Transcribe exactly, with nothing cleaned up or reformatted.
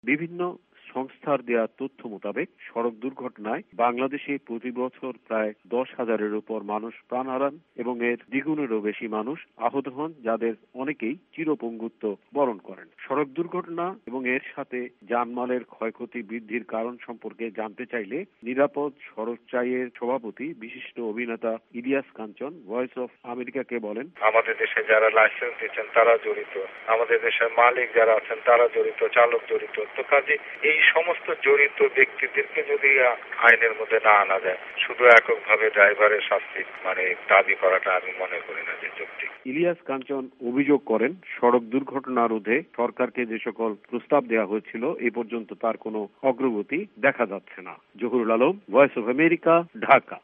বিভিন্ন সংস্থার দেয়া তথ্য মোতাবেক সড়ক দুর্ঘটনায় বাংলাদেশে প্রতি বছর প্রায় দশ হাজারের উপর মানুষ প্রাণ হারান এবং এর দ্বিগুণেরও বেশি মানুষ আহত হন, যাদের অনেকেই চিরপঙ্গুত্ব বরণ করেন। সড়ক দুর্ঘটনা এবং এর সাথে জানমালের ক্ষয়ক্ষতি বৃদ্ধির কারণ সম্পর্কে জানতে চাইলে নিরাপদ সড়ক চাইয়ের সভাপতি বিশিষ্ট অভিনেতা ইলিয়াস কাঞ্চন ভয়েস অফ আমেরিকাকে বলেন, আমাদের দেশে যারা লাইসেন্স দিচ্ছেন তারা জড়িত, আমাদের দেশের মালিক যারা আছেন তারা জড়িত, চালক জড়িত। তো কাজে এই সমস্ত জড়িত ব্যক্তিদেরকে যদি আইনের মধ্যে না আনা যায়, শুধু এককভাবে ড্রাইভারের শাস্তি মানে দাবি করাটা আমি মনে করি না যে যৌক্তিক। ইলিয়াস কাঞ্চন অভিযোগ করেন, সড়ক দুর্ঘটনা রোধে সরকারকে যে সকল প্রস্তাব দেওয়া হয়েছিল এ পর্যন্ত তার কোনো অগ্রগতি দেখা যাচ্ছে না। Zahurul Alam, voice of America, Dhaka.